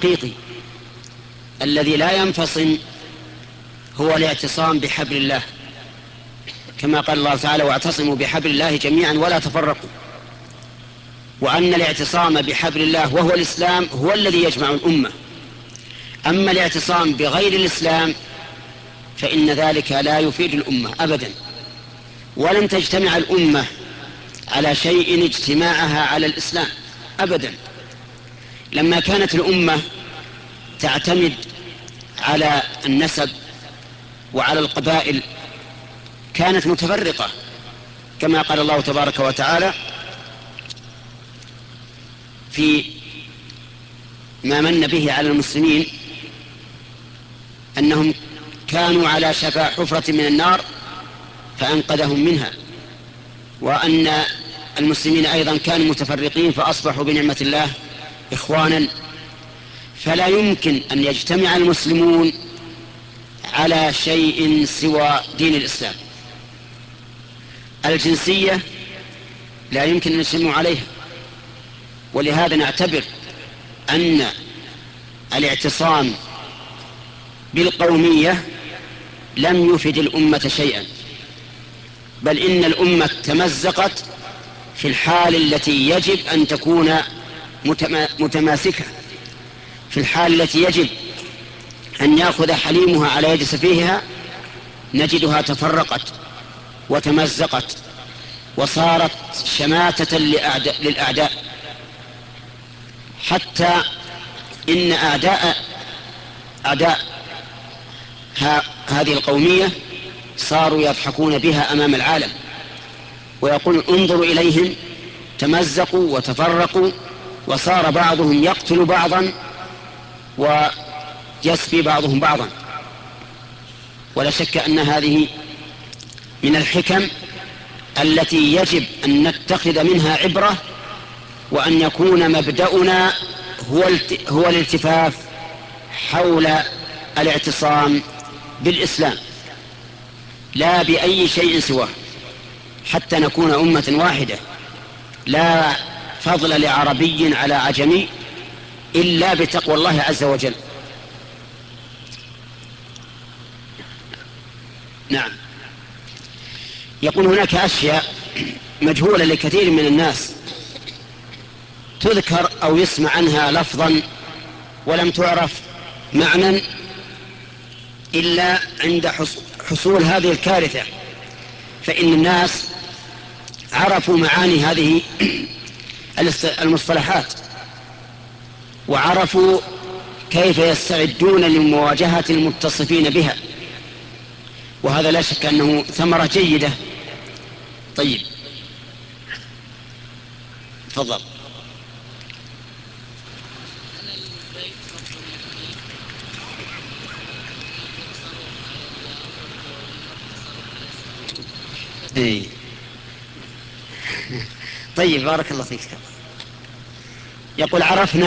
الحقيقي الذي لا ينفصل هو الاعتصام بحبل الله، كما قال الله تعالى: واعتصموا بحبل الله جميعا ولا تفرقوا. وأن الاعتصام بحبل الله وهو الإسلام هو الذي يجمع الأمة. أما الاعتصام بغير الإسلام فإن ذلك لا يفيد الأمة أبدا، ولن تجتمع الأمة على شيء اجتماعها على الإسلام أبدا. لما كانت الأمة تعتمد على النسب وعلى القبائل كانت متفرقة، كما قال الله تبارك وتعالى في ما من به على المسلمين أنهم كانوا على شفا حفرة من النار فأنقذهم منها، وأن المسلمين أيضا كانوا متفرقين فأصبحوا بنعمة الله إخوانا. فلا يمكن أن يجتمع المسلمون على شيء سوى دين الإسلام. الجنسية لا يمكن أن يجتمعوا عليها، ولهذا نعتبر أن الاعتصام بالقومية لم يفد الأمة شيئا، بل إن الأمة تمزقت في الحال التي يجب أن تكون متماسكة، في الحال التي يجب أن يأخذ حليمها على يد سفيهها نجدها تفرقت وتمزقت وصارت شماتة للأعداء، حتى إن أعداء هذه القومية صاروا يضحكون بها أمام العالم ويقول: انظروا إليهم تمزقوا وتفرقوا، وصار بعضهم يقتل بعضا ويسبي بعضهم بعضا. ولا شك أن هذه من الحكم التي يجب أن نتخذ منها عبرة، وأن يكون مبدأنا هو الالتفاف حول الاعتصام بالإسلام لا بأي شيء سواه، حتى نكون أمة واحدة لا فضل لعربي على عجمي إلا بتقوى الله عز وجل. نعم. يقول: هناك أشياء مجهولة لكثير من الناس تذكر أو يسمع عنها لفظا ولم تعرف معنى إلا عند حصول هذه الكارثة، فإن الناس عرفوا معاني هذه المصطلحات وعرفوا كيف يستعدون لمواجهة المتصفين بها، وهذا لا شك أنه ثمرة جيدة. طيب، تفضل. إيه. طيب، بارك الله فيك. يقول: عرفنا